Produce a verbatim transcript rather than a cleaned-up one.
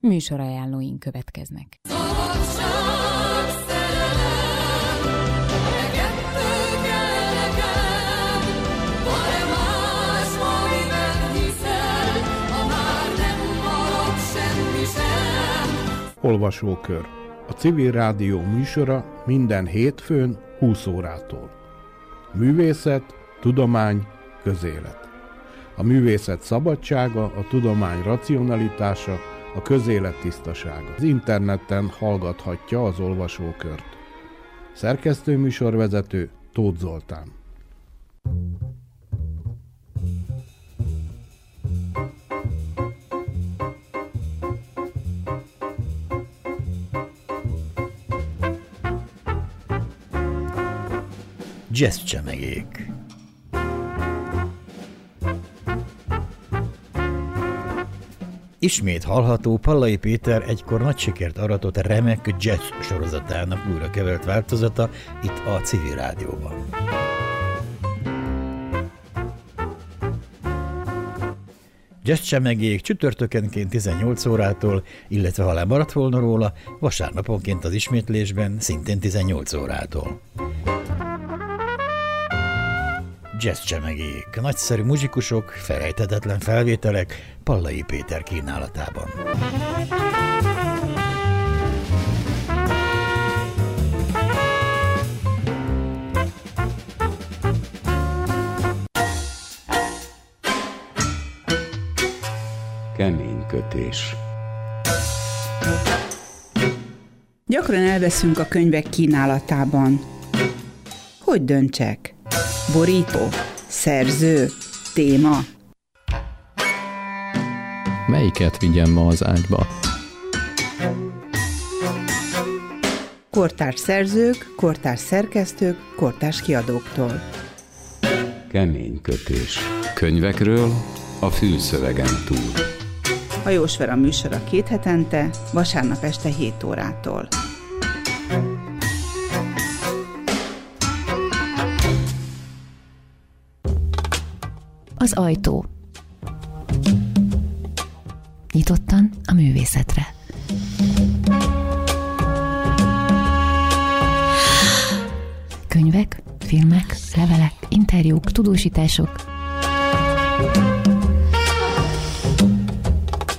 Műsorajánlóink következnek. Olvasókör. A Civil Rádió műsora minden hétfőn húsz órától. Művészet, tudomány, közélet. A művészet szabadsága, a tudomány racionalitása, a közélet tisztasága. Az interneten hallgathatja az olvasókört. Szerkesztő műsorvezető Tóth Zoltán. Jazzcsemegék. Ismét hallható Pallai Péter egykor nagy sikert aratott remek jazz sorozatának újra kevert változata itt a Civil Rádióban. Jazzcsemegék csütörtökenként tizennyolc órától, illetve ha lemaradt volna róla, vasárnaponként az ismétlésben szintén tizennyolc órától. Jazzcsemegék, nagyszerű muzsikusok, felejthetetlen felvételek Pallai Péter kínálatában. Kemény kötés. Gyakran elveszünk a könyvek kínálatában. Hogy döntsek? Borító, szerző, téma. Melyiket vigyem ma az ágyba? Kortárs szerzők, kortárs szerkesztők, kortárs kiadóktól. Kemény kötés. Könyvekről a fülszövegen túl. A Jósvera műsora két hetente, vasárnap este hét órától. Az ajtó. Nyitottan a művészetre. Könyvek, filmek, levelek, interjúk, tudósítások.